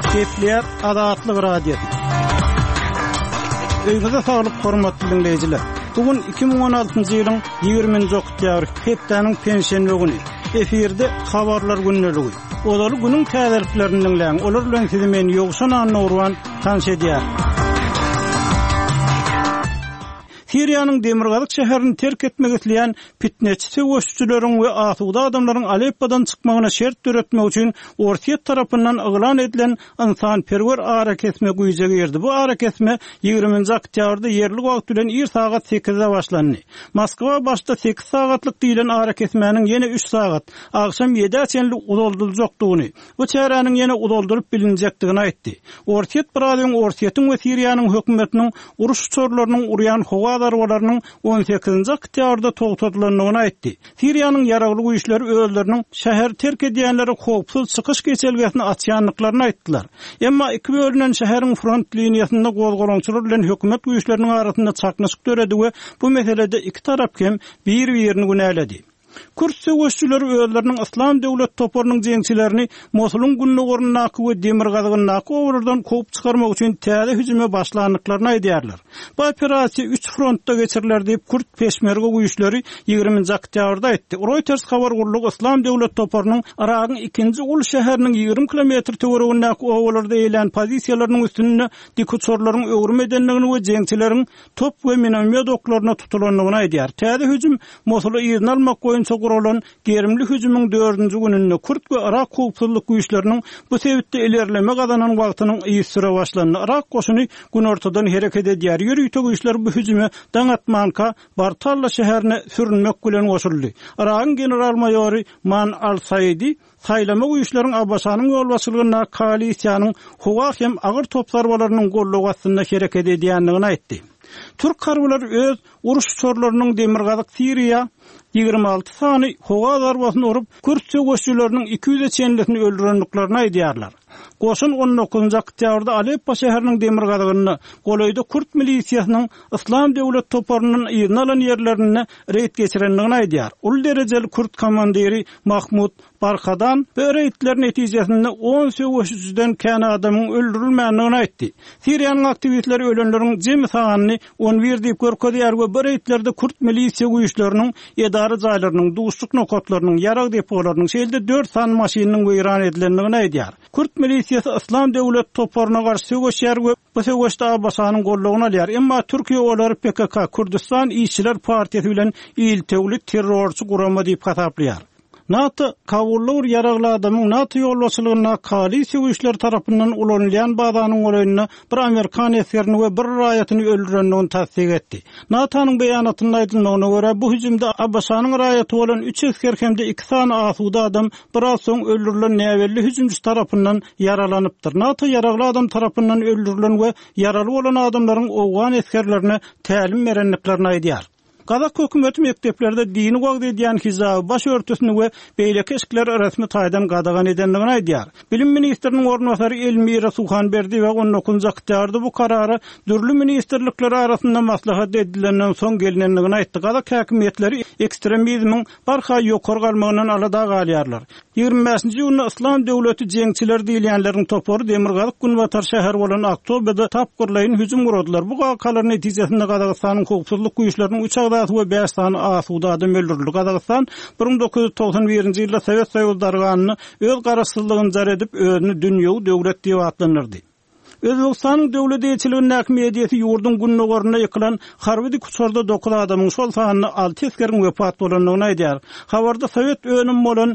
Kepler Adatlyk radio. Öýgüde saglyk hormatly dinleýijiler. Bugün 2016-njy ýylyň 20-nji oktýabr, hepdeniň pensiýa güni. Efirde habarlar günneligi. Olary günüň täzeliklerini dinleýän. Olar bilen sizi men ýogşan anawrwan tanşedýär. Siriýanyň Demirgazyk şäherini terk etmek isleýän fitneçi söwüşçüleriň we asuda adamlaryň Aleppodan çykmagyna şert töretmek üçin Ortiýet tarapyndan eglan edilen insanperwer ara kesme güýje girdi. Bu ara kesme 20-nji oktýabrda yerli wagt bilen 1 sagat 8-de başlandy. Moskwa başda 8 sagatlyk diýilen ara kesmäniň ýene 3 sagat, agşam 7-de çenli udoldurjakdygyny, bu çäranyň ýene udolduryp bilinjekdigini aýtdy. Ortiýet biradyn Ortiýetiň we Siriýanyň hökümetiniň uruş çorlarynyň urýan darwalarynyň 18-nji oktýabrda togtadylanlygyny aýtdy. Siriýanyň ýaragly güýçleri özleriniň şäher terk edýänlere howpsuz çykyş geçelgesini açýanlyklaryny aýtdylar. Emma iki bölünen şäheriň front liniýasynda gozgolançylar bilen hökümet güýçleriniň arasynda çaknaşyk töredi we bu meselede iki tarap hem bir-birini günäledi. Kürt söwüşçüleri özleriniň Islam döwlet toparynyň jeňçilerini Mosulyň günnügorundaky we Demirgazygynaky owurlardan kopup çykarmak üçin täze hüjüme başlandyklaryny aýdýarlar. Bu operasiýa 3 frontda geçiriler diýip Kürt peşmerge güýçleri 20-nji oktýabrda aýtdy. Reuters habar guruluk Islam döwlet toparynyň Iragyň 2-nji ul şäheriniň 20 kilometr töweregindäki owurlarda eýlen pozisiýalarynyň üstünde dik uçurlaryň öwrüm edenligini we jeňçileriň top we minomyet oklaryna tutulanlygyny aýdýar. Täze hüjüm Mosuly ýygyny almak boýunça gurulan gerimli hüjümüň 4-nji gününde Kürt we Irak howpsuzlyk güýçleriniň bu sebäpde ilerleme gazanan wagtynyň ýysyra başlandy. Irak goşuny gün ortadan hereket edýär. Ýürüýte güýçler bu hüjüme Daňatmanka Bartalla şäherine sürünmek bilen goşuldy. Iragyň general-maýory Man al-Saidi saýlama güýçleriň Abbasanyň ýolbaşçylygyna koalisiýanyň howa hem agyr top zarwalarynyň gollawasyna hereket edýänligini aýtdy. Türk harbylar öz uruş çorlarynyň Demirgazyk Siriýa 26 sany howa zarbasyny urup Kürt söwüşçüleriniň 200 çenlisini öldürenliklerini aýdýarlar. Goşun 19-njy oktýabrda Aleppo şäheriniň Demirgazygyny golaýda Kürt milisiýasynyň Islam döwlet toparynyň ýygyny alan ýerlerini reýt geçirenligini aýdýar. Ul derejeli Kürt komandiri Mahmud Barkadan bu reýtler netijesinde 10 söwüşçüden kän adamyň öldürilmänligini aýtdy. Siriýanyň aktivistleri ölenleriň jemy sanyny 11 diýip görkezýär we bu reýtlerde Kürt milisiýa güýçleriniň edara jaýlarynyň, duşluk nokatlarynyň, ýarag depolarynyň şeýle 4 san maşynyň weýran edilenligini aýdýar. Kürt milisiýasy Islam döwlet toparyna garşy söwüşýär we bu söwüşde Abbasanyň gollagyny alýar. Emma Türkiýe olary PKK, Kürdistan İşçiler Partiýasy bilen il-tewlit terrorçy gurama diýip hasaplaýar. NATO kawullar ýaragly adamyň NATO ýolbaşçylygyna koalisiýa güýçleri tarapyndan ulanýan bazanyň olaýyny bir Amerikan eskerini we bir raýatyny öldürenligini tasdik etdi. NATO'nyň beýanatynda aýdylmagyna görä bu hüjümde Abbasanyň raýaty bolan 3 esker hemde 2 sany asuda adam biraz soň öldürilen näwelli hüjümçi tarapyndan yaralanypdyr. NATO ýaragly adam tarapyndan öldürilen we yaraly bolan adamlaryň owgan eskerlerine tälim berenliklerini aýdýar. Gazak hökümeti mekteplerde dini wagt edýän hizab baş örtüsini we beýleki eşikler rasmy taýdan gadagan edenligini aýdýar. Bilim ministriniň ornwasary Elmira Suhanberdi we 19-njy oktýabrda bu karary dürli ministrlikler arasynda maslahat edilenden soň gelinenligini aýtdy. Gazak häkimetleri ekstremizmiň barha ýokary galmagynyň alada galýarlar. 25-nji ýylyň Islam döwleti jeňçiler diýilýänleriň topary Demirgazyk Günbatar şäher bolan Oktoberda tapgyrlaýyn hüjüm guradylar. Bu gakalar netijesinde Gazakstanyň howpsuzlyk güýçleriniň 3 we 5 sany asuda adam öldürildi. Gazakystan 1991-nji ýylda Sowet Soýuzy darganyny öz garaşsyzlygyny jar edip özüni dünýäwi döwlet diýip atlanyrdy. Özbekistanyň döwlet elçiliginiň mediýasy ýurdun günnügoruna ýykylan harby kuçarda 9 adamyň şol sanyny 6 eskeriň wepat bolanlygyny aýdýar. Habarda Sowet önüm bolan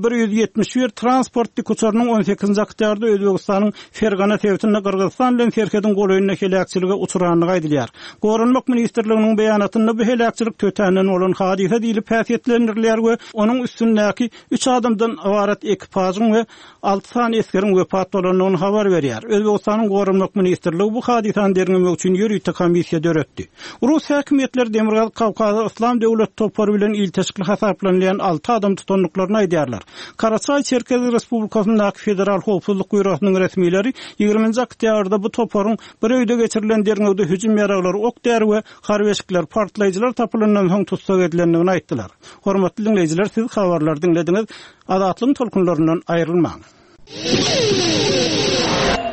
Mi-171 transportly kuçarynyň 18-nji oktýabrda Özbekistanyň Fergana täwtinde Kyrgyzstan bilen Serkediň golaýyna helakçylyga uçuranlygy aýdylýar. Gorunmak ministrliginiň beýanatynda bu helakçylyk tötänden bolan hadise diýilip häsiýetlendirilýär we onuň üstündäki 3 adamdan ibaret ekipasyň we 6 sany eskeriň wepat bolanlygyny habar berýär. Özbekistanyň Gorunmak ministrligi bu hadisany derlemek üçin ýürüýte komissiýa döretdi. Rus häkimetleri Demirgazyk Kawkazy Islam döwlet topary bilen ilteşikli hasaplanýan 6 adam tutanlyklaryny aýdýarlar. Karaçay Çerkezi Respublikasyndaky federal howpsuzlyk bürosynyň resmiýetleri 20-nji oktýabrda bu toparyň bir öýde geçirilen derňewde hüjüm ýaraglary okdary we harbeşikler partlaýjylar tapylandan soň tutsak edilenligini aýtdylar. Hormatly dinleýijiler, siz habarlary dinlediňiz. Adatlyň tolkunlaryndan aýrylmaň.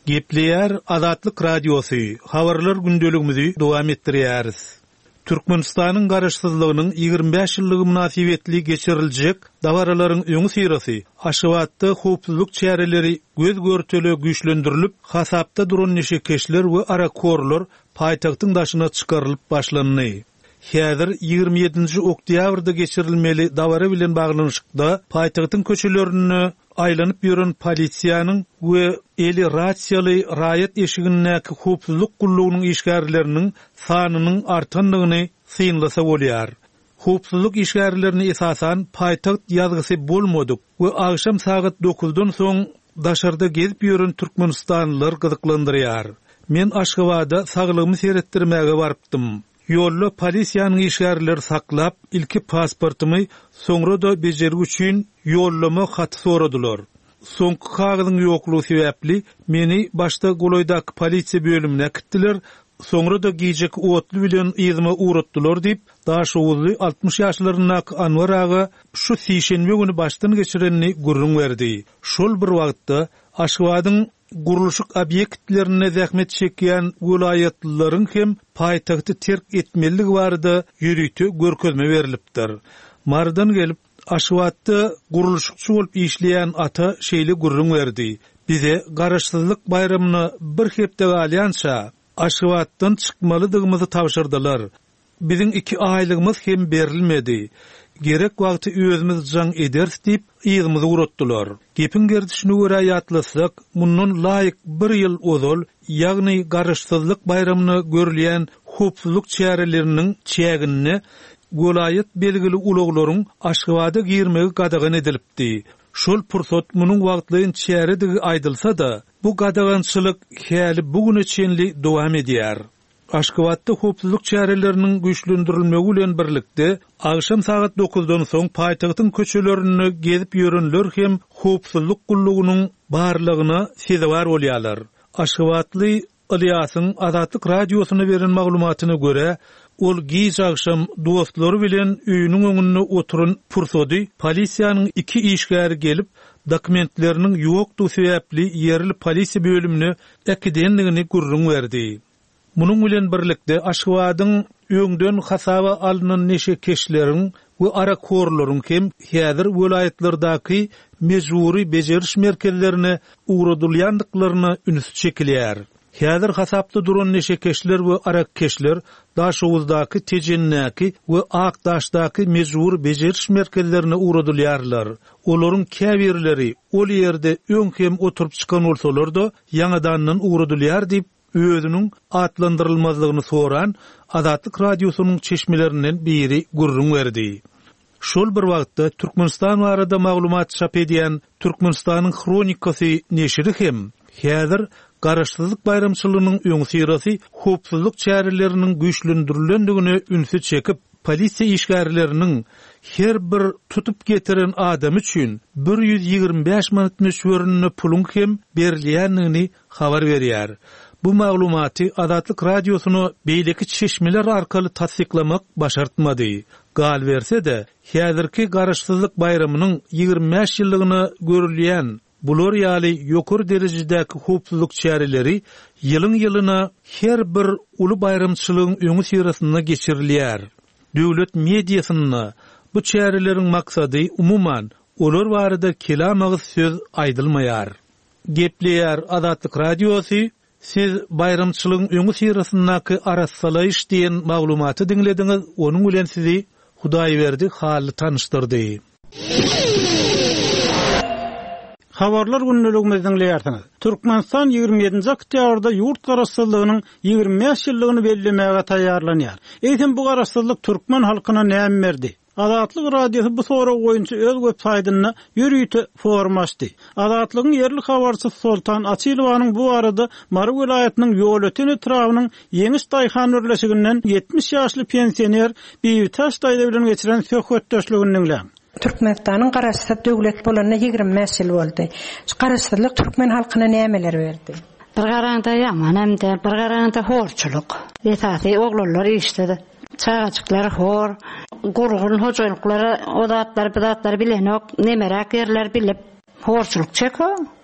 Gepleyer Azatlyk Radiosu, habarlar gündeligimizi dowam etdirýäris. Türkmenistanyň garaşsyzlygynyň 25 ýyllygy münasibetli geçiriljek dawaralaryň öňü sirasy, Aşgabatda howpsuzlyk çäreleri göz görteli güýçlendirilip, hasapda duran neşekeşler we arakorlar paýtagtyň daşyna çykarylyp başlandy. Häzir 27 oktýabrda geçirilmeli dawara bilen baglanyşykda paýtagtyň köçelerini aylanyp ýören polisiýanyň we eli rasiýaly raýat eşigindäki howpsuzlyk gullugynyň işgärleriniň sanynyň artandygyny synlasa bolýar. Howpsuzlyk işgärlerini esasan paýtagt ýazgysy bolmadyk we agşam saat 9-dan soň daşarda gezip ýören türkmenistanlylar gyzyklandyrýar. Men Aşgabatda saglygymy seretdirmäge barypdym. Ýolda polisiýanyň işgärleri saklap, ilki pasportumy, soňra da bejergi üçin ýollama hat soradylar. Soňky kagyzyň ýoklugy sebäpli meni başda Goloýdaky polisiýa bölümine kitdiler, soňra da giýjek otly bilen ýyzyma uğratdylar diýip, daşowuzly 60 ýaşlaryndaky Anwar aga şu sişenme güni başdan geçirenini gurrun berdi. Şol bir wagtda Aşgabatyň guruluşyk obyektlerine zähmet çekýän welaýatlylaryň hem paýtagty terk etmeligi barada ýürüýti görkezme berilipdir. Mardan gelip Aşgabatda guruluşykçy bolup işleýän ata şeýle gurrun berdi. Bize garaşsyzlyk bayramyny bir hepde alýança Aşgabatdan çykmalydygymyzy tawşyrdylar. Biziň 2 aýlygymyz hem berilmedi. Gerek wagty özümiz jaň eders diýip ýygymyzy uratdylar. Gepin gerdişine görä ýatlasak, mundan laýyk 1 ýyl ozal, ýagny garaşsyzlyk bayramyny görülýän howpsuzlyk çäreleriniň çägini welaýat belgili ulaglaryň Aşgabatda girmegi gadagan edilipdi. Şol pursat munyň wagtlyň çäredigi aýdylsa-da, bu gadagançylyk häli bugüne çenli dowam edýär. Aşgabatda howpsuzlyk çäreleriniň güýçlendirilmegi bilen birlikde agşam saat 9-dan soň paýtagtyň köçelerini gezip ýörenler hem howpsuzlyk gullugynyň barlygyna sezewar bolýarlar. Aşgabatly Ilyasyň Azatlyk Radiosyna beren maglumatyna görä, ol giýç agşam dostlary bilen öýüniň öňünde oturan pursady polisiýanyň 2 işgäri gelip dokumentleriniň ýokdugy sebäpli ýerli polisiýa bölümine äkidenligini gurrun berdi. Munun bilen birlikde Aşgabatyň öňden hasaba alynan neşekeşleriň we arakorlaryň hem häzir welaýatlardaky mejburi bejeriş merkezlerine uğradylýandyklaryny ünsü çekilýär. Häzir hasapda duran neşekeşler we arakeşler Daşowuzdaky Tejennäki we Akdaşdaky mejbur bejeriş merkezlerine uğradylýarlar. Olaryň käbirleri ol ýerde öň hem oturup çykan bolsalar-da ýangadandan uğradylýar diýip özünün atlandırılmazlığını soran Azatlyk Radiosynyň çeşmelerinden biri gurrun berdi. Şol bir wagtda Türkmenistan barada maglumat çap edýän Türkmenistanyň Kronikasy neşri hem häzir garaşsyzlyk bayramçylygynyň öňü sirasy howpsuzlyk çäreleriniň güýçlendirilýändigini ünsü çekip, polisiýa işgärleriniň her bir tutup getiren adam üçin 125 manat meşwerine pulun hem berilýändigini habar berýär. Bu maglumaty Azatlyk Radiosyny beýleki çeşmeler arkaly tasdiklamak başartmady. Gal berse-de, häzirki garaşsyzlyk bayramynyň 25 ýyllygyna görülýän bular ýaly ýokary derejedäki howpsuzlyk çäreleri ýylyň ýylyna her bir uly bayramçylygyň öňü sirasyna geçirilýär. Döwlet mediasyna bu çäreleriň maksady umuman olar barada kelamagy söz aýdylmaýar. Gepleýär Azatlyk Radiosy. Siz bayramçylygyň öňü sirasyndaky arassalaýyş diýen maglumaty dinlediňiz. Onuň bilen sizi Hudaýberdi haly tanışdyrdy. Habarlar gündeligimizden dinleýärsiňiz. Türkmenistan 27 oktýabrda ýurt garaşsyzlygynyň 25 ýyllygyny bellemäge taýýarlanýar. Eýsem bu garaşsyzlyk türkmen halkyna näme berdi? Azatlyk Radiosy bu soraw goýunça öz websaýtyny ýürüýti forum açdy. Azatlygyň ýerli habarçysy Sultan Açylowanyň bu arada Mary welaýatynyň ýol-öten etrawynyň Ýeňiş Daýhan örleşiginden 70 ýaşly pensioner Biýutaş daýda bilen geçiren söhbetdeşligini dinleýär. Türkmenistanyň garaşsyz döwlet bolanyna 25 ýyl boldy. Garaşsyzlyk türkmen halkyna nämeler berdi? Bir garanta ýaman hem-de bir garanta horçuluk. Esasy oglanlar işledi. Çağaçyklar hor, gurgun hojalyklary, odatlar, bidatlar bilenok, nemerak yerler bilip horçuluk çeko.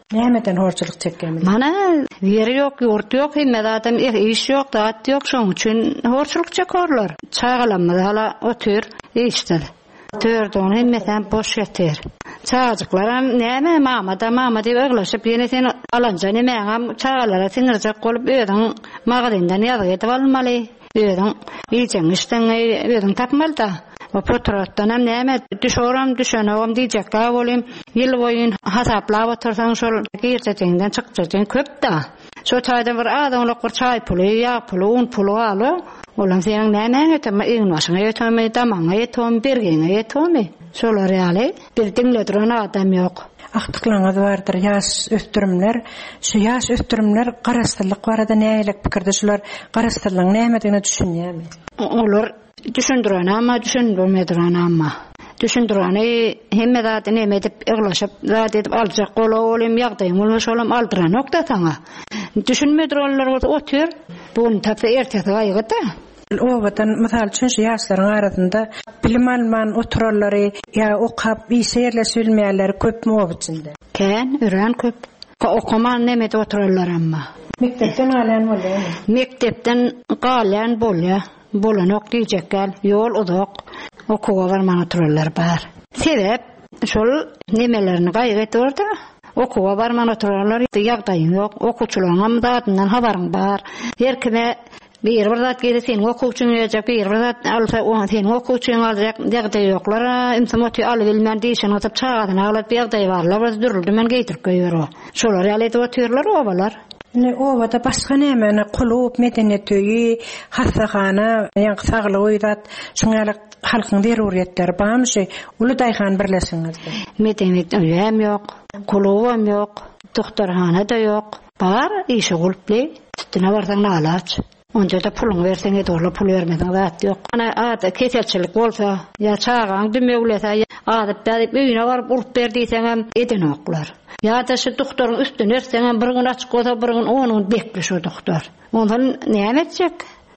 Nämeden horçuluk çekýärmi? Mana ýeri ýok, ýurt ýok, hemmedatam iş ýok, dat ýok, şoň üçin horçuluk çekerler. Çağalanmady hala otur, işdir. Tördüň hemmeten boş ýetir. Çağajyklaram näme mama diýip ögleşip ýene sen alanja näme çağalara tiňirjek bolup öýüň magazynden ýazyp etip almaly. Öýüň iýjeň işden öýüň tapmaly da. O potratdan näme düşenegem diýjekkä bolym. Ýyl boýun hasaplap otursaň şol girjekden çykjak köp da. Şo taýda bir adamlar çaý puly, ýağ puly, un puly aly. Olam seň näme etme ýyňmaşyňa ýetme tamaňa ýetem bergene ýetme. Şolar ýaly bir diňle duran adam ýok. Aktyklaňyz bardyr, ýaş ösdürümler. Şu ýaş ösdürümler garaşdyrlyk barada näýelik pikirde şular garaşdyrlygyň nämedigini düşünýärmi? Olar düşündiren ama düşündirmediren ama. Düşündireni hemme zat näme edip eglaşyp zat edip aljak bolawolym ýagdaýym bolmaş olam aldyran nokta taňa. Düşünmedirenler otur. Bugün tapy ertesi gaýgyda. O watan mysal üçin şu ýaşlaryň arasynda bilim alman oturallary ýa okap ýerle sülmeýärler köpmi o içinde? Ken, ören köp. Okuman näme edip oturallar amma. Mektepden alan bolýar. Mektepden galan bolýar. Bolanok diýjekler, ýol uzak. Okuwa barman oturallar bar. Sebep şol nemelerini gaýgetdi. Okuwa barman oturallar, ýagdaýym ýok. Okuçularyň datyndan habaryň bar. Herkime bir zat gede sen okuwçuň ýajak, bir zat alsa o sen okuwçuň aljak, ýagdaý ýoklara, imtimoty alyp bilmän diýişen atyp çagadan alyp ýagdaý barlar, biz dürüldi men geýtirip goýýar. Şolar ýaly oturlar obalar. Ne ovada başga näme kulup medeniýeti, hassahana, ýa saglygy zat, şuňaly halkyň deruriýetleri barmyşy, uly daýhan birleşiňizde. Medeniýet hem ýok, kulubam ýok, doktorhana da ýok. Bar işi gulply, tütüne barsaň nalaç. Onca da pulun verseň edorla pul bermeden zat ýok. Ana ada keselçilik bolsa, ýa çağaň dümeglese, adyp berip öýüne baryp urup berdiýseň hem eden oklar. Ya da şu doktorun üstüne ersen bir gün açık olsa bir gün onun bekli şu doktor. Ondan näme edecek?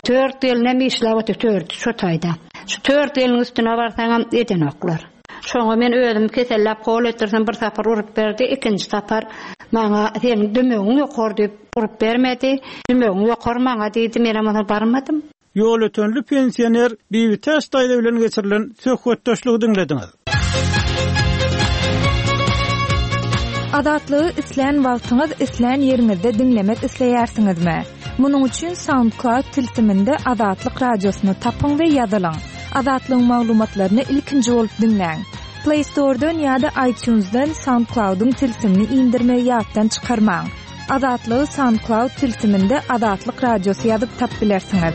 4 ýyl näme işläp ötür şu taýda. Şu 4 ýylyň üstüne barsaň eden oklar. Şoňa men özüm kesellap kol etdirsem bir sapar urup berdi, ikinji sapar maňa sen dümegiň ýokar diýip urup bermedi. Dümegiň ýokar maňa diýdi, men ama barmadym. Ýol ötönli pensioner bir test taýda bilen geçirilen söhbetdeşligi dinlediňiz. Adatlygy isleýän wagtyňyz isleýän ýeriňizde dinlemek isleýärsiňizmi? Munuň üçin SoundCloud tilsiminde Adatlyk radiosyny tapyň we ýazylaň. Adatlyň maglumatlaryny ilkinji bolup dinleň. Play Store'dan ýa-da iTunes'dan SoundCloud'un tilsimini indirmeýi ýatdan çykarmaň. Adatlygy SoundCloud tilsiminde Adatlyk radiosy ýazyp tapyp bilersiňiz.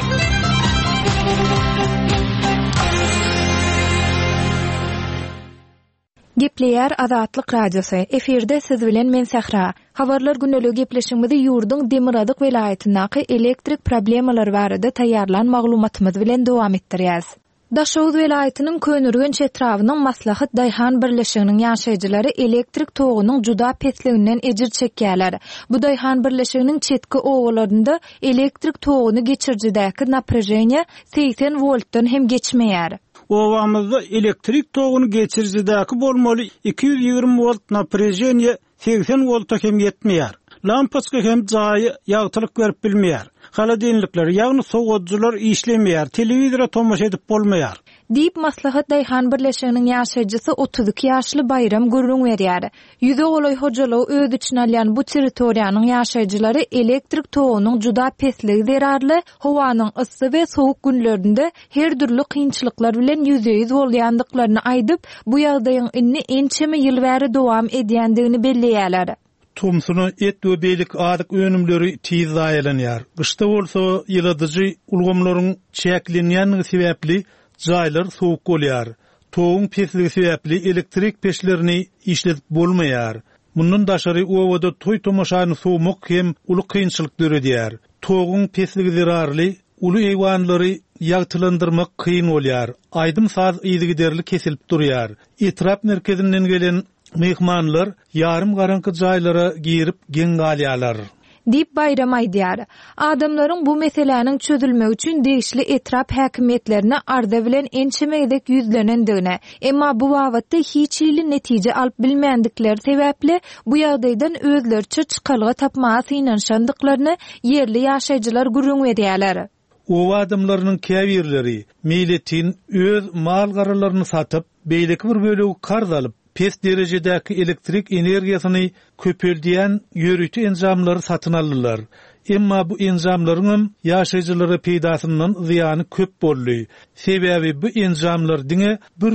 Gepleýär Adatlyk radiosy. Eferde siz bilen men Sahra. Habarlar güneligi gepleşigimizi ýurduň Demiradaq welaýatyndaky elektrik problemalary barada taýýarlan maglumatymyz bilen dowam etdirýäs. Daşow welaýatynyň Könürgen çetrawynyň Maslahat Daýhan birleşiginiň ýaşaýjylary elektrik togunyň juda pesliginden ejir çekýärler. Bu Daýhan birleşiginiň çetki owalarynda elektrik toguny geçirjidäki naprejeniýa 80 voltdan hem geçmeýär. Ovamızda elektrik toguny geçirjidäki bolmaly 220 volt naprejeniýa 80 volta hem yetmeýär. Lampaçka hem jaýy ýagtylyk berip bilmeýär. Haladenlikler, ýagny soňgojular işlemeýär, telewizora tomaşa edip bolmaýar. Diýip Maslahat Daýhan birleşiginiň ýaşaýjysy 32 ýaşly Bayram Gürrüň berýär. Ýüze golay hojalaw öz içine alýan bu territoriýanyň ýaşaýjylary elektrik togunyň juda pesligi zerarly, howanyň ysy we sowuk günlerinde her türlü kynçylyklar bilen ýüzeýiz bolýandyklaryny aýdyp, bu ýagdaýyň inni ençeme ýyl bäri dowam edýändigini belleýärler. Tumsuny et we beýlik adyk önümleri tiz aýlanýar. Gyşda bolsa ýyladyjy ulgamlaryň çäklenýänligi sebäpli jaýlar sowuk bolýar. Toğun pesligi sebäpli elektrik peşlerini işletip bolmaýar. Mundan daşary owada toy tomaşany sowmak hem uly kynçylyk döredýär. Toğun pesligi zerarly, uly eýwanlary ýagtylandyrmak kyn bolýar. Aýdym saz ýygyderli kesilip durýar. Etrap merkezinden gelen mehmanlar yarım garanky jaýlara girip geň galýarlar. Dip Bayram aýdýar. Adamlaryň bu meselenin çözülmegi üçin degişli etrap häkimetlerine arda bilen ençemegdek ýüzlenendigine, emma bu wagtda hiç ýyly netije alyp bilmendikleri sebäpli bu ýagdaýdan özlerçe çykalga tapmagy synanşandyklaryny yerli ýaşaýjylar gürrüň berýärler. O adamlarynyň käbirleri milletin öz mal garalaryny satyp, beýleki bir bölegi karz alyp, pes derejedäki elektrik energiýasyny köpeldiýän ýörüti enzamlary satyn aldylar. Emma bu enzamlaryň ýaşaýjylara peýdasyndan ziýany köp boldy. Sebäbi bu enzamlar diňe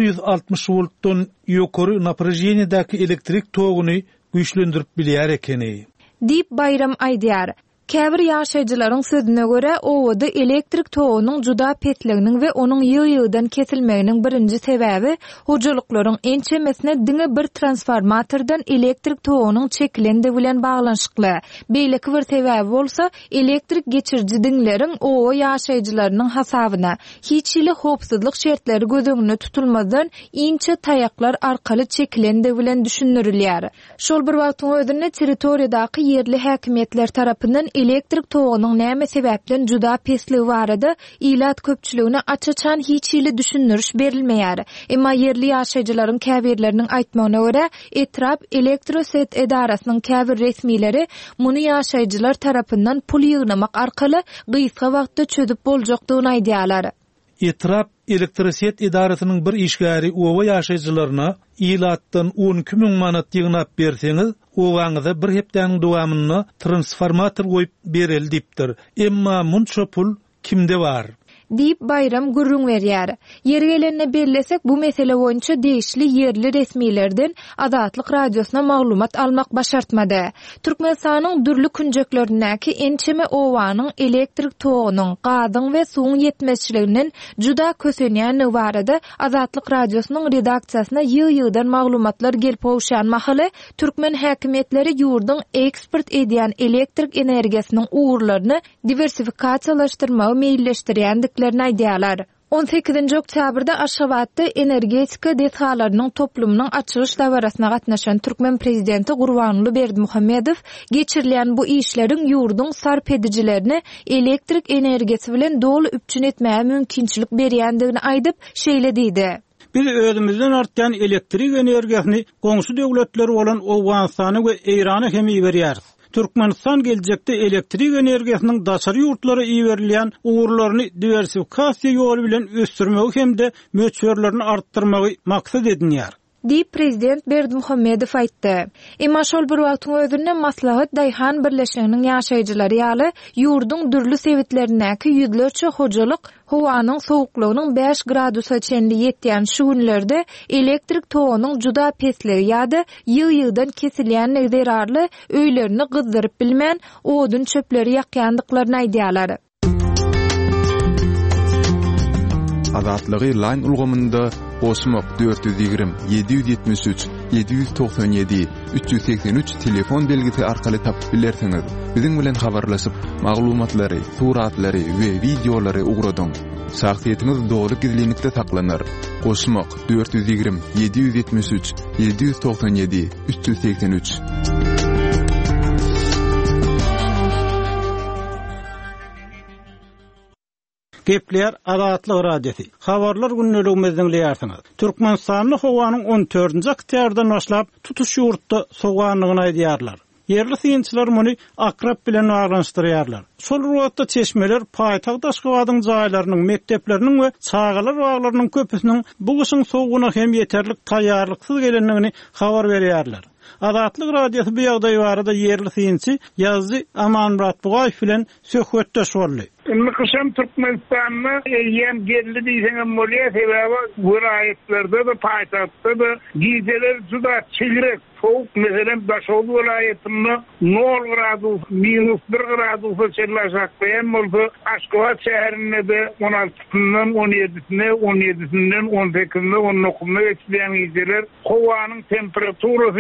160 voltdan ýokary naprejeniýadäki elektrik toguny güýçlendirip bilýär ekeni. Dip Bayram aýdýar. Käbir ýaşaýjylaryň sözüne görä, owada elektrik togunyň juda petliginiň we onuň ýygy-ýygydan kesilmeginiň birinji sebäbi hojalyklaryň ençemesine diňe bir transformatordan elektrik togunyň çekilendi bilen baglanşykly. Beýleki bir sebäbi bolsa, elektrik geçirji diňleriň owa ýaşaýjylarynyň hasabyna hiç ýyly howpsuzlyk şertleri gözüňde tutulmadan inçe taýaklar arkaly çekilendi bilen düşünürilýär. Şol bir wagtyň özünde territoriýadaky yerli häkimetler tarapyndan elektrik togunyň näme sebäpden juda pesligi barada ilat köpçüligine açaçan hiç ýyly düşündiriş berilmeýär. Emma yerli ýaşaýjylaryň käbirleriniň aýtmagyna görä, etrap elektroset edarasynyň käbir resmileri muny ýaşaýjylar tarapyndan pul ýygnamak arkaly gysga wagtda çözüp boljakdygyny aýdýarlar. Etrap elektroset edarasynyň bir işgäri owa ýaşaýjylaryna ilatdan 12.000 manat ýygnap berseňiz, owaňyza bir hepdäniň dowamyny transformator goýup berel dipdir. Emma munça pul kimde bar? Dip Bayram gürrüň berýär. Ýergelenine belläsek bu mesele boýunça degişli yerli resmilerden Azatlyk radiosuna maglumat almak başartmady. Türkmenistanyň dürli künjeklerindäki ençeme owanyň elektrik togunyň, gazyň we suwuň ýetmezçiliginiň juda kösenýän barada Azatlyk radiosynyň redaksiýasyna ýygy-ýygydan maglumatlar gelip owşan mahaly türkmen häkimetleri ýurduň eksport edýän elektrik energiýasynyň uğurlaryny diversifikasiýalaşdyrmagy meýilleşdirýän aýdýarlar. 18-nji oktýabrda Aşgabatda energetika detalarynyň toplumynyň açylyş dawrasyna gatnaşan Türkmen prezidenti Gurbanuly Berdimuhammedow geçirilýän bu işleriň ýurduň sarp edijilerini elektrik energiýasy bilen doly üpçün etmäge mümkinçilik berýändigini aýdyp şeýle diýdi. Biz özümizden artýan elektrik energiýasyny goňşy döwletleri bolan Owganistana we Irana hem berýäris. Türkmenistan gelecekte elektrik energiýasynyň daşary ýurtlary iýerilýän uğurlaryny diversifikasiýa ýoly bilen ösdürmegi hemde möçberlerini artdyrmagy maksat edinýär. Dip prezident Berdimuhammedow aýtdy. Emma şol bir wagtyň özünde Maslahat Daýhan birleşiginiň ýaşaýjylary ýaly ýurduň dürli sebitlerindäki ýüzlerçe hojalyk howanyň sowuklygynyň 5 gradusa çenli ýetýän şu günlerde elektrik togunyň juda pesligi ýa-da ýygy-ýygydan kesilýän zerarly öýlerini gyzdyryp bilmän odun çöpleri ýakýandyklaryny aýdýarlar. Azatlygy line ulgamynda Osmok 420 773 797 383 telefon belgisi arkaly tapyp bilersiňiz. Biziň bilen habarlaşyp maglumatlary, suratlary we videolary ugradyň. Şahsiýetiniz dogry gizlilikde saklanır. Osmok 420 773 797 383. Gepler Azatlyk radiosy. Habarlar günneligimizden diýersiňiz. Türkmenistanyň howanyň 14-nji oktýabrdan başlap tutuş ýurtda soğanlygyny aýdýarlar. Yerli synçylar muny akrap bilen aglanşdyrýarlar. Şol wagtda çeşmeler paýtagt Aşgabatyň jaýlarynyň, mekdepleriniň we çagalar baglarynyň köpüsiniň bu gyşyň soğugyna hem ýeterlik taýýarlyksyz gelendigini habar berýärler. Azatlyk radiosy bu ýagdaý barada yerli synçy ýazdy Amanmurat Bugaýew bilen söhbetdeş boldy. Kışam Türkmenistan'na yem geldi diýseňem bolýar, sebäbi vilayetlerde de paýtagtda da gizeler juda çegrek, soğuk, meselem Daşoğlu vilayetinde 0 gradus, -1 gradusa çellaşakdaýan bolsa, Aşgabat şäherinde de 16-ndan 17-sine, 17-sinden 18-ne, 19-ne geçýän gizeler howanyň temperaturasy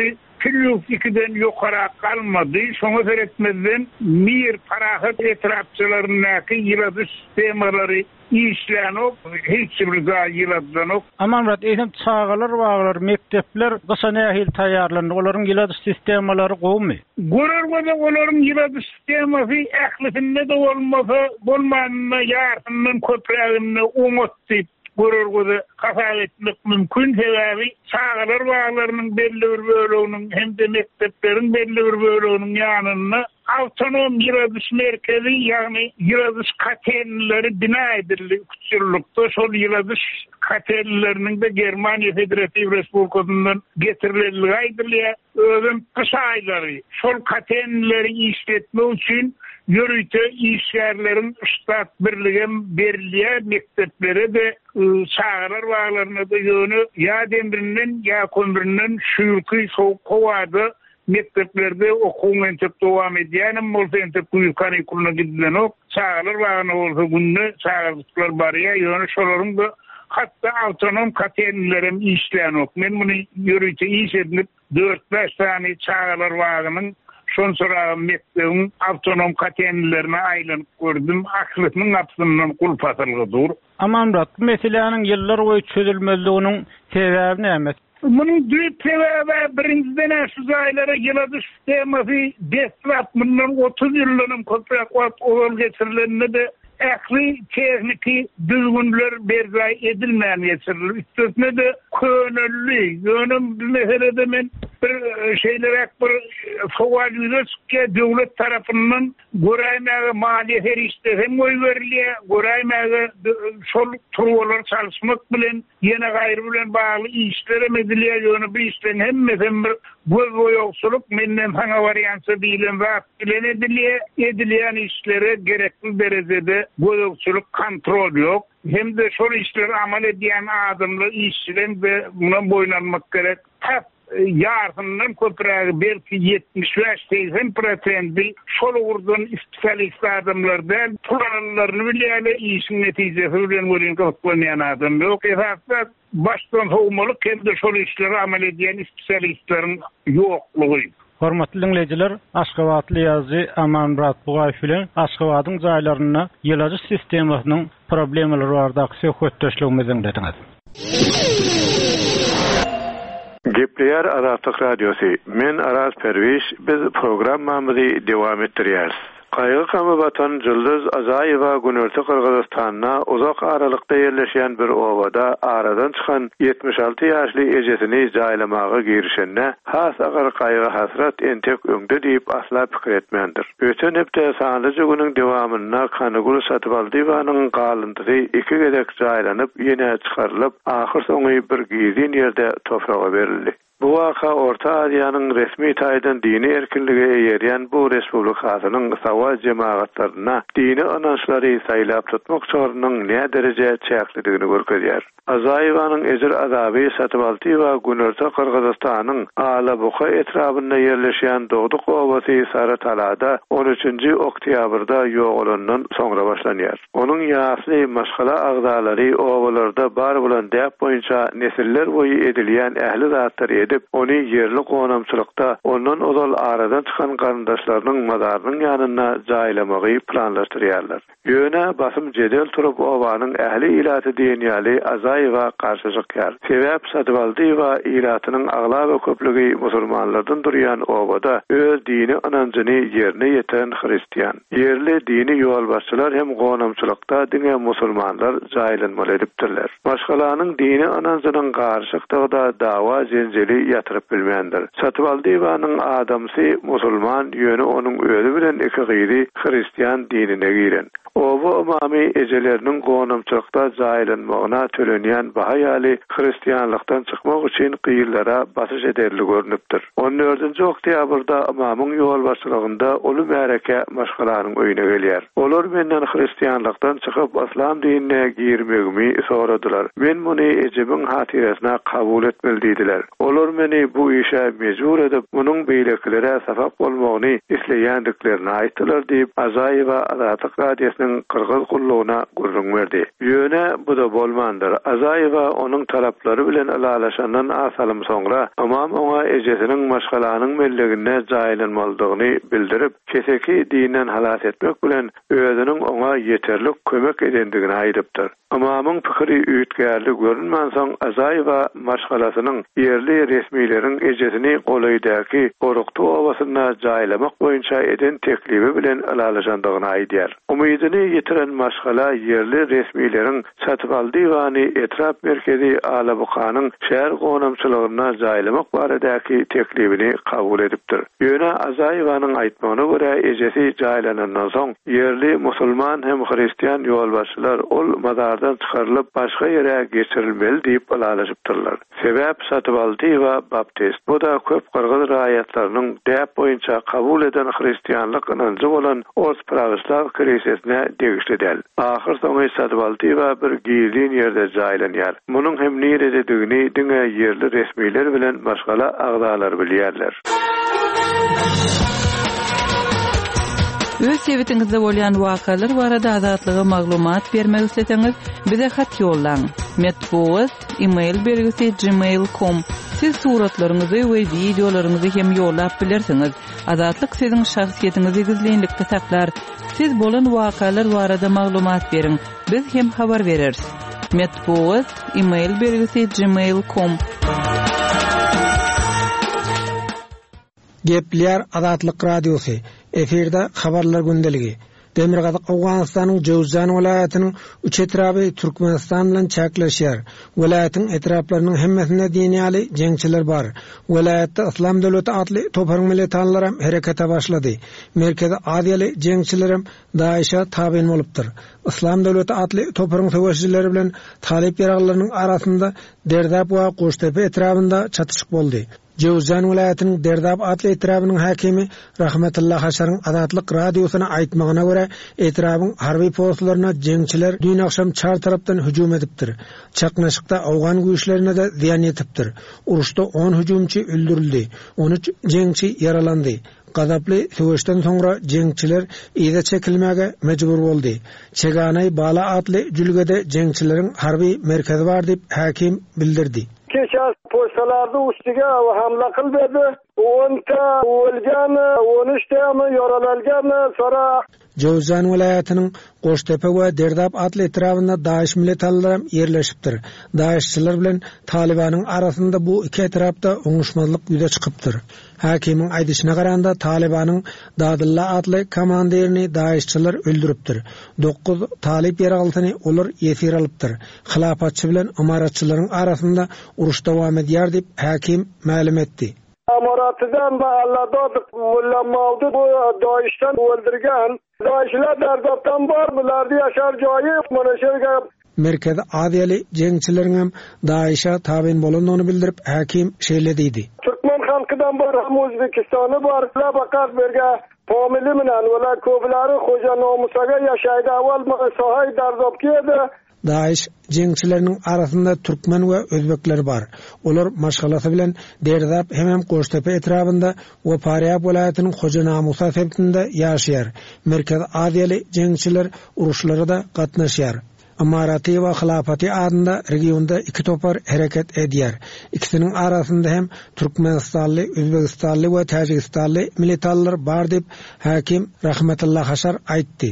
küllük ikiden yukarı kalmadı. Şoňa seretmezden mir parahat etrafçylaryndaky ýylady sistemaları işlenok, hiç bir daha yıladlanok. Aman rat, eýsem çağalar, waglar, mektepler gısa nähil taýýarlandy, olaryň ýylady sistemалary gowmy? Gorargoda olaryň ýylady sistemasy ählifinde de bolmasa, bolmanyna ýartyndan köpräginde umutdy. Gorargoda hasap etmek mümkün. Sebäbi çağalar, waglarynyň belli bir bölüginiň hem de mektepleriň belli bir bölüginiň ýanyna autonom ýyladys merkezi, ýagny ýyladys katenleri bina edildi küçüllükde. Şol ýyladys katenleriniň de Germaniýa Federativ Respublikasyndan getirilýändigi aýdylýar. Özüm kış aýlary şol katenleri işletmek üçin yürüte işyerlerin ştat birligem berilýär, mekteplere de çağalar waglaryna da ýöne ýa demirinden ýa kömüründen şuýky soğuk kowady. Mekteplerde okuw entep dowam edýän, bolsa entep kanikulyna gidilenok, çağalar waglaryna bolsa günne çağalar barýar, ýöne şolaryň da hatta autonom katenlerim işlenok. Men bunu yürüte iş edip 4-5 tane çağalar waglarynyň şon sonra mektebin autonom katenlerine aýlanyp gördüm. Aklynyň apsyndan kulpatylgydyr. Aman rat, meselenin ýyllar boýy çözülmezliginiň sebäbi näme? Bunun düýp sebebi birinciden şu aýlara ýylady sistemasy deslat bundan 30 ýyllanyň köpräk wagt ol geçirileninde de ähli tekniki düzgünler bergäy edilmän geçirilir. Üstüne de könüllü, ýönüm meselede men bir şeyler bir fowal ýüzüke döwlet tarapyndan göräýmäge maliýe herişde hem oý berilýär, göräýmäge şol turwalar çalyşmak bilen ýene gaýry bilen bagly işlere medilýär, ýöne bir işden hemmesi bir göz boýagçylyk menden haňa wariantsy bilen wagt bilen edilýän işlere gerekli derejede boýagçylyk kontrol ýok. Hem de şol işleri amal edýän adamlar işçilen de buna boýlanmak gerek. Yartından köprägi belki 75-80% şol urdan istisalist adamlardan planlaryny bilýärler, işin netijesi bilen görýän köplenýän adam ýok. Esasda başdan howmalyk hem de şol işleri amal edýän istisalistlaryň ýoklugy. Hormatly dinleyijiler, Aşgabatly ýazgy Aman Ratbugaýew bilen Aşgabatyň jaýlaryna ýylady sistemasynyň problemleri bardaky söhbetdeşligimizi dinlediňiz. Gepleýär Azatlyk Radiosu. Men Araz Perwiş, biz programmamyzy dowam etdirýäris. Qaýgy kamy batan Jyldız Azaýewa Günörtü Kyrgyzstanyna uzak aralykda ýerleşýän bir owada aradan çykan 76 ýaşly ejesini jaýlamagy girişende has agar qaýgy hasrat entek öňde diýip asla pikir etmendir. Öten hepde sanlyjy günüň dowamyna Kanygul Satybaldyewanyň galyndy 2 gedek jaýlanyp ýene çykarylyp ahyr soňy bir gizin ýerde tofraga berildi. Bu waka Orta Aziýanyň resmi taýdan dini erkinligi ýerýän bu respublikasynyň sawa jemaatlaryna dini anançlary saýlap tutmak çoranyň näme derejede çäklidigini görkezýär. Azaýewanyň ejir azaby Satybaldywa Günörtü Kyrgyzstanyň Alabuka etrafynda ýerleşýän Dogduk owasy Saratalada 13-nji oktýabrda ýoğulandan soňra başlanýar. Onuň ýasly maşgala agdalary owalarda bar bolan däp boýunça nesiller boýy edilýän ähli zatlar edip, onu yerli konamçylykda ondan ozal aradan çykan garyndaşlarynyň mazarynyň ýanyna jaýlamagy planlaşdyrýarlar. Ýöne basym jedel turup owanyň ähli ilaty diýenýäli Azaýewa garşyjykýar. Sebäp Satybaldywa ilatynyň agla we köplügi musulmanlardan durýan owada öz dini anancını ýerine ýeten Hristiýan. Yerli dini ýolbaşçylar hem konamçylykda diňe musulmanlar jaýlanmaly edipdirler. Başgalanyň dini anancanyň garşykdygyda dawa jenjeli ýatyryp bilmendir. Satybaldyewanyň adamsy musulman ýöne onuň özi bilen iki gyýry Hristiýan dinine giren. Owa umamy ejeleriniň gonamçylykda jaýlanmagyna tölenýän baha ýaly Hristiýanlykdan çykmak üçin gyýrlara basyş ederli görnüpdir. 14-nji oktýabrda imamyň ýolbaşçylygynda uly märeke maşgalanyň öýüne gelýär. Olar menden Hristiýanlykdan çykyp islam dinine girmegimi soradylar. Men muny ejibiň hatyresine kabul etmeli diýdiler. Olar meni bu işe mecbur edip, munyň beýleklere safak bolmagyny isleýändiklerini aýtdy bolmuşlar diýip Azaýewa Azatlyk Radiosynyň Kyrgyz kullugyna gurrun berdi. Ýöne bu da bolmandyr. Azaýewa onuň talaplary bilen alalaşandan asalym soňra amam oňa ejesiniň maşgalanyň mellegine jaýlanmalydygyny bildirip, keseki dinen halat etmek bilen özüniň oňa ýeterlik kömek edendigini aýdypdyr. Amamyň pikiri üýtgärli görünmän soň Azaýewa maşgalasynyň ýerli resmiýleriň ejesini golaýdaky Goruktu owasyna jaýlamak boýunça eden teklibi bilen alalaşandygyny aýdýar. Umydyny ýetiren maşgala ýerli resmiýleriň satyp aldygany etrap merkezi Alabukanyň şäher gonamçylygyna jaýlamak baradaky teklibini kabul edipdir. Ýöne Azaýewanyň aýtmagyna görä ejesi jaýlanandan soň ýerli musulman hem hristiýan ýolbaşçylar ol mazardan çykarylyp başga ýere geçirilmeli diýip alalaşypdyrlar. Sebäp satyp aldywa baptist. Bu da köp Kyrgyz raýatlarynyň däp boýunça kabul eden hristiýanlyk inanjy bolan Ors Pravislav kilisesine degişli däl. Ahir soňy satyp aldywa bir gizlin ýerde jaýlanýar. Munyň hem nirededigini diňe ýerli resmiýler bilen maşgala agdalar bilýärler. Öz sewitingizde bolýan wakalar barada azatlygy maglumat bermek isleseňiz, bize hat ýollaň. Metbuat email bergisi gmail.com. Siz suratlaryňyzy we videolaryňyzy hem ýollap bilersiňiz. Azatlyk siziň şahsiýetiniňizi gizlenlikde saklar. Siz bolan wakalar barada maglumat beriň. Biz hem habar bereriz. Metbuat email bergisi gmail.com. Gepler Azatlyk Radiosy. Eferde habarlar gündeligi. Demirgazyk Awganystanyň Jowzan welaýatynyň üç etraby Türkmenistan bilen çäkleşýär. Welaýatyň etraplarynyň hemmesinde dini ýaly jeňçiler bar. Welaýatda Islam döwleti adly toparyň militanlar hem herekete başlady. Merkezi adyaly jeňçiler hem Daişa tabiň bolupdyr. Islam döwleti adly toparyň söwüşçileri bilen talep ýaraglarynyň arasynda Derdap we Goştepe etrabynda çatyşyk boldy. Jowzan welaýatynyň Derdap adly etrabynyň hakimi Rahmetullah Haşaryň Azatlyk Radiosyna aýtmagyna görä, etrabyň harby postlaryna jeňçiler dün akşam çar tarapdan hüjüm edipdir. Çaknaşykda Awgan güýçlerine de ziýan ýetipdir. Uruşda 10 hüjümçi öldürildi, 13 jeňçi yaralandy. Gazaply söwüşden soňra jeňçiler ýa-da çekilmäge mejbur boldy. Çeganay Bala adly jülgede jeňçileriň harby merkezi bar diýip hakim bildirdi. Keşas postalarda ustiga hamla kıldı. 10 ta ölgen, 13 ta yaralangan sonra Jowzan welaýatynyň Goştepe we Derdap adly etrabynda Daeş militanlary ýerleşipdir. Daeşçiler bilen Talibanyň arasynda bu iki etrapda oňuşmazlyk ýüze çykypdyr. Hakimiň aýdyşyna garanda Talibanyň Dadylla adly komanderini Daeşçiler öldüripdir. 9 talip ýaragyny olar ýesir alypdyr. Hilapatçy bilen amaratçylaryň arasynda uruş dowam edýär diýip hakim ma'lum etdi. Amaratıdan da Allah'da Mulla Mavdu bu Daiş'ten öldürgen. Daişler Derdap'tan var mılardı yaşar joyi Manaşer'e. Merkezi adiyeli jeňçileriň hem Daişa tabiň bolandygyny bildirip hakim şeýle diýdi. Türkmen halkydan var, hem Özbekistan'ı var. La bakar berge family bilen wala köpleri hoja nomusaga ýaşaýdy. Awal sahay Derdap'da Daeş jeňçileriniň arasynda türkmen we özbekler bar. Olar maşgalasy bilen Derdap hem Goştepe etrabynda we Paryap welaýatynyň Hoja Namusa semtinde ýaşaýar. Merkez adyaly jeňçiler uruşlara da gatnaşýar. Amaraty we Hilapaty adynda regionda iki topar hereket edýär. İkisiniň arasynda hem Türkmenistanly, Özbekistanly we Tajikistanly militanlar bar diýip hakim Rahmetullah Haşar aýtdy.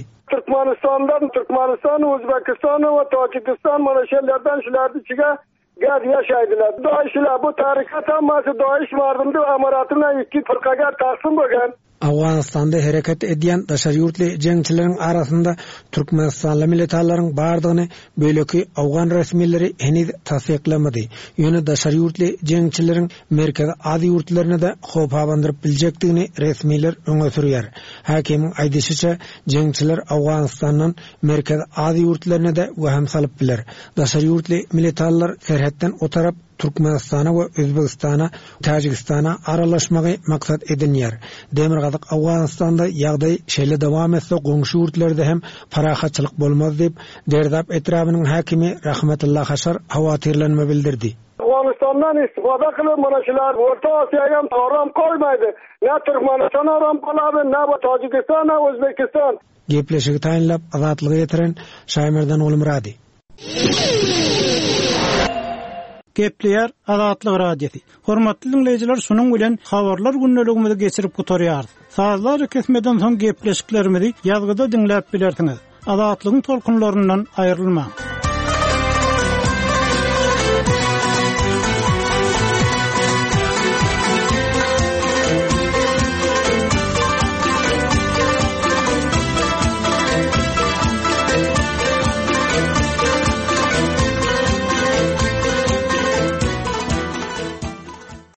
Türkmenistan, Özbekistan ve Tacikistan mana şeýlerden şulardy çyga gaz ýaşaýdylar. Daişler bu tarikat amasy Daиш mardymdy amaratyna iki fırkaga taksym bolgan. Awganystanda hereket edýän daşary ýurtly jeňçileriň arasynda Türkmenistanly militanlaryň bardygyny böleki Awgan resmiýetleri heniz tasdiklemedi. Ýöne daşary ýurtly jeňçileriň merkez ady ýurtlaryna da hop abandyryp biljekdigini resmiýetler öňe sürýär. Hakimiň aýdyşyça jeňçiler Awganystanyň merkez ady ýurtlaryna da waham salyp biler. Daşary ýurtly militanlar serhetden o tarap Türkmenistana we Özbekistana, Tajikistana aralaşmagy maksat edinýär. Demirgazyk Awganystanda ýagdaý şeýle dowam etse goňşy ýurtlarda hem parahatçylyk bolmaz diýip Derdap etrabynyň hakimi Rahmetullah Haşar hawatyrlanma bildirdi. Awganystan Ondan istifade kılıp mana şular Orta Asya'ya aram koymaydı. Ne Türkmenistan aram kaladı, ne Tacikistan, ne Özbekistan. Gepleşigi taýinlap azatlygy ýetiren Şaýmerdan Olmurady. Gepleýär Azatlyk radiosi. Hormatly dinleýijiler, şunuň bilen habarlar günneligimizi geçirip gutarýar. Sazlar kesmeden soň gepleşiklerimizi ýazgyda dinläp bilersiňiz. Azatlygyň tolkunlaryndan aýrylma.